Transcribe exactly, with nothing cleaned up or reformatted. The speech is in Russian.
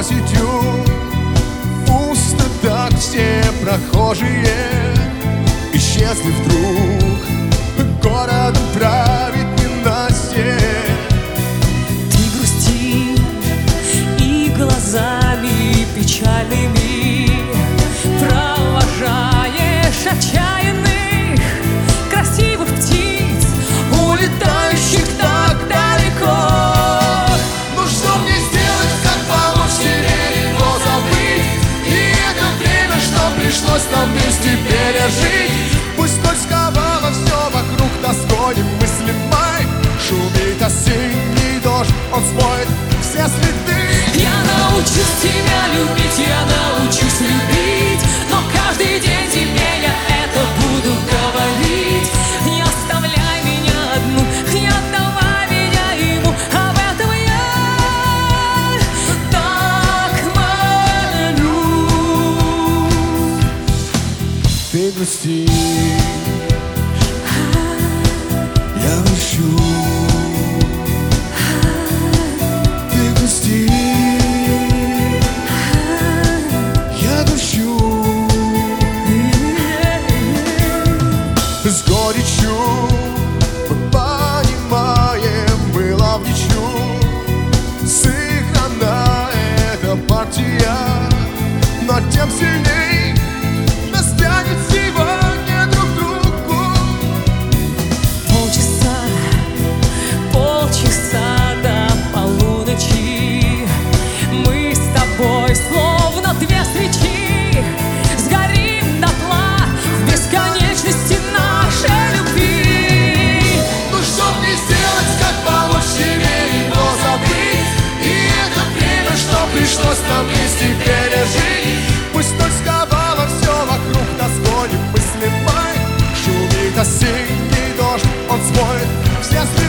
площадью. Пусто так, все прохожие исчезли вдруг. Городом правит ненастье. Ты грустишь и глазами печальными провожаешь отчаянных красивых птиц, улетающих так далеко. Ну что мне сделать, как помочь тебе его забыть? И это время, что пришлось нам вместе пережить. Пусть ночь сковала все вокруг, нас гонит мысли май. Шумит осенний дождь, он смоет все следы. Я научусь тебя любить, я научусь любить, но каждый день тебе я это буду говорить. Не оставляй меня одну, не отдавай меня ему, об этом я так молю. Ты грусти, я грущу. Ты грусти, я грущу. С горечью мы понимаем, было в ничью сыграна эта партия, но тем сильней нас тянет сегодня друг к другу. Полчаса, полчаса до полуночи мы с тобой словно две свечи сгорим дотла в бесконечности нашей любви. Ну что мне сделать, как помочь тебе его забыть? И это время, что пришлось нам вместе пережить. Пусть ночь сковала все вокруг, нас гонит мысли май. Шумит осенний дождь, он смоет все следы.